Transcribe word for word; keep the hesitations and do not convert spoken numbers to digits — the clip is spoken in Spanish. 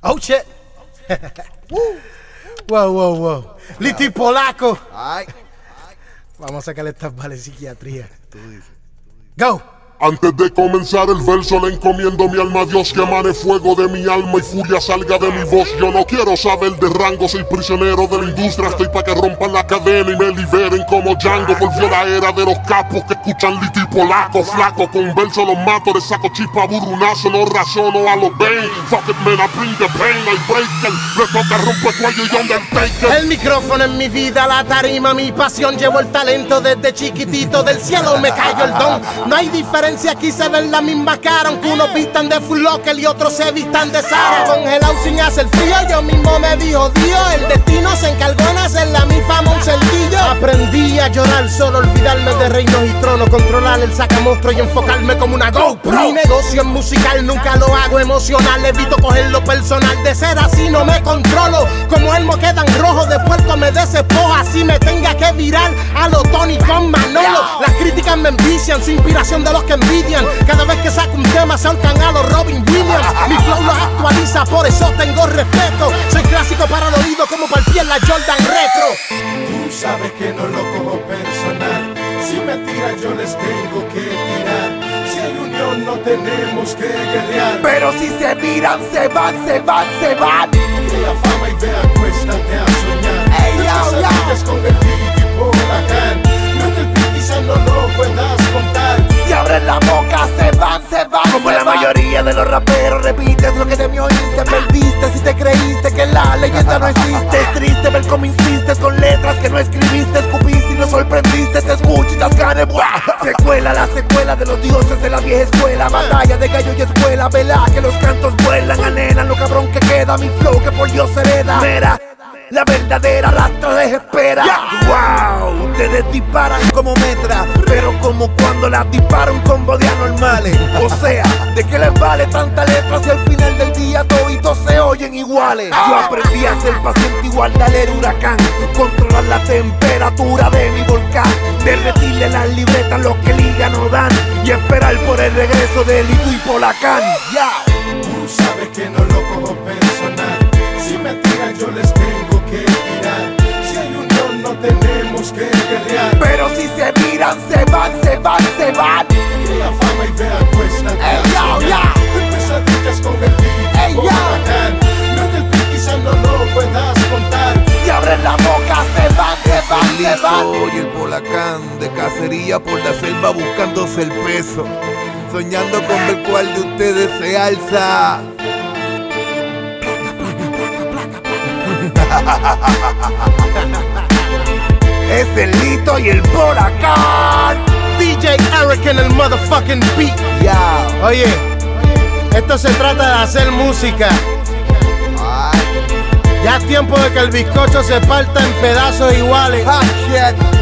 Oh shit. Wow, wow, wow. Lito y Polaco. Ay. Vamos a sacarle estas balas de psiquiatría. Tú dices. Go. Antes de comenzar el verso le encomiendo mi alma a Dios, que emane fuego de mi alma y furia salga de mi voz. Yo no quiero saber de rango, soy prisionero de la industria. Estoy pa' que rompan la cadena y me liberen como Django. Volvió la era de los capos que escuchan Lito y Polaco. Flaco, con verso los mato, le saco chispa burrunazo. No razono a los Bane. Fuck it man, I bring the pain, I break it. Le toca romper cuello y Undertaker. El micrófono en mi vida, la tarima, mi pasión. Llevo el talento desde chiquitito, del cielo me cayó el don. No hay diferencia. Si aquí se ven la misma cara, aunque unos vistan de Full Locker y otros se vistan de Zara. Congelado sin hacer frío, yo mismo me vi jodido. El destino se encargó en hacerle a mi fama un cerquillo. Aprendí a llorar, solo olvidarme de reinos y tronos, controlar el sacamonstruo y enfocarme como una GoPro. Mi negocio es musical, nunca lo hago emocional. Evito cogerlo personal, de ser así no me controlo. Como Elmo quedan rojos, de puerto me desespoja. Así me tenga que virar a lo Tony con Manolo. Las críticas me envician, su inspiración de los que envidian. Cada vez que saco un tema se ahorcan a los Robin Williams. Mi flow los actualiza, por eso tengo respeto. Soy clásico para el oído como para el pie en la Jordan Retro. Tú sabes que no lo cojo personal. Si me tiran yo les tengo que tirar. Si hay unión no tenemos que guerrear. Pero si se miran, se van, se van, se van. Crea fama y ve, acuéstate a soñar. Ey, yo, yo. Con el Lito y Polacán. No te piques, no lo puedas contar. Si abren la boca, se van, se van. Como se la van. mayoría de los raperos, repites lo que de mí oíste. Perdiste si te creíste que la leyenda no existe. Es triste ver cómo insistes con letras que no escribiste. Escupiste y no sorprendiste. Te escucho y las ganas. Secuela, la secuela de los dioses de la vieja escuela. Batalla de gallo y escuela. Vela que los cantos vuelan. Anhelan lo cabrón que queda. Mi flow que por Dios hereda. Mera, la verdadera rastra desespera. Wow, ustedes disparan como metra, pero como cuando las dispara un combo de anormales. O sea, ¿de qué les vale tanta letra si al final del día toditos se oyen iguales? Yo aprendí a ser paciente igual dale el huracán, controlar la temperatura de mi volcán, derretirle las libretas lo que liga no dan y esperar por el regreso de Lito y Polacán. Ya. Tú sabes que no lo cojo personal. Si me tiran yo les tengo que tirar. Si hay unión no tenemos que guerrear. Pero si se miran, se van, se van, se van. Crea fama y ve, acuéstate a Ey, yo, soñar. yo. Pesadillas con el Lito Ey, y yo. Polacán. No te piques, no lo puedas contar. Si abren la boca, se van, se van, El se van. Lito y el Polacán de cacería por la selva buscándose el peso, soñando con ver cuál de ustedes se alza. Es el Lito y el Polacán. D J Eric en el motherfucking beat. Ya. Oye, esto se trata de hacer música. Ay. Ya es tiempo de que el bizcocho se parta en pedazos iguales. Ah, shit.